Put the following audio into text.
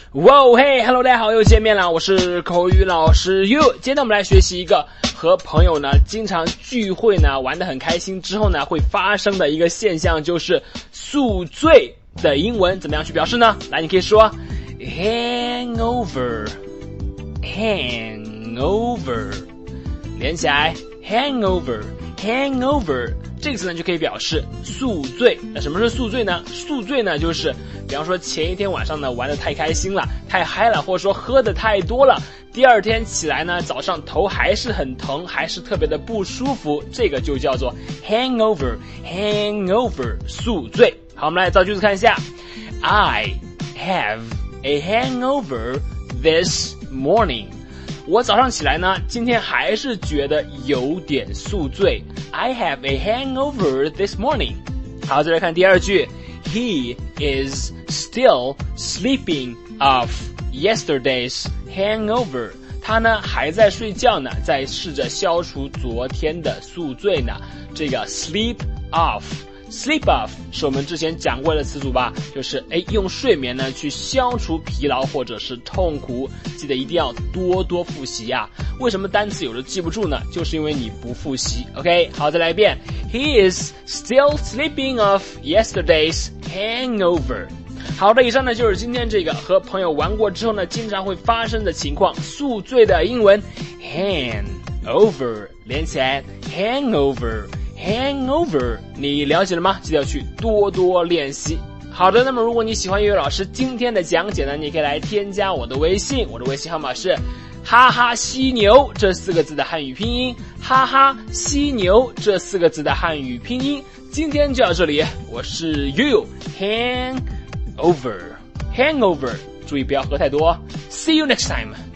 哇嘿 ，Hello， 大家好，又见面了，我是口语老师 You。今天我们来学习一个和朋友呢经常聚会呢玩得很开心之后呢会发生的一个现象，就是宿醉的英文怎么样去表示呢？来，你可以说 hangover， 连起来 hangover。这个词呢就可以表示宿醉。那什么是宿醉呢？宿醉呢就是比方说前一天晚上呢玩得太开心了，太嗨了，或者说喝得太多了，第二天起来呢早上头还是很疼，还是特别的不舒服，这个就叫做 hangover， 宿醉。好，我们来造句子看一下。 I have a hangover this morning。我早上起来呢，今天还是觉得有点宿醉。I have a hangover this morning。 好，再来看第二句。 He is still sleeping off yesterday's hangover。 他呢还在睡觉呢，在试着消除昨天的宿醉呢。这个 sleep off是我们之前讲过的词组吧，就是用睡眠呢去消除疲劳或者是痛苦，记得一定要多多复习啊。为什么单词有的记不住呢？就是因为你不复习。 OK， 好，再来一遍。 He is still sleeping off yesterday's hangover。 好的，以上呢就是今天这个和朋友玩过之后呢经常会发生的情况，宿醉的英文 hangover， 连起来 hangover， 你了解了吗？记得要去多多练习。好的，那么如果你喜欢粤语老师今天的讲解呢，你可以来添加我的微信，我的微信号码是哈哈犀牛这4个字的汉语拼音，哈哈犀牛这4个字的汉语拼音。今天就到这里，我是 You hangover， 注意不要喝太多。See you next time。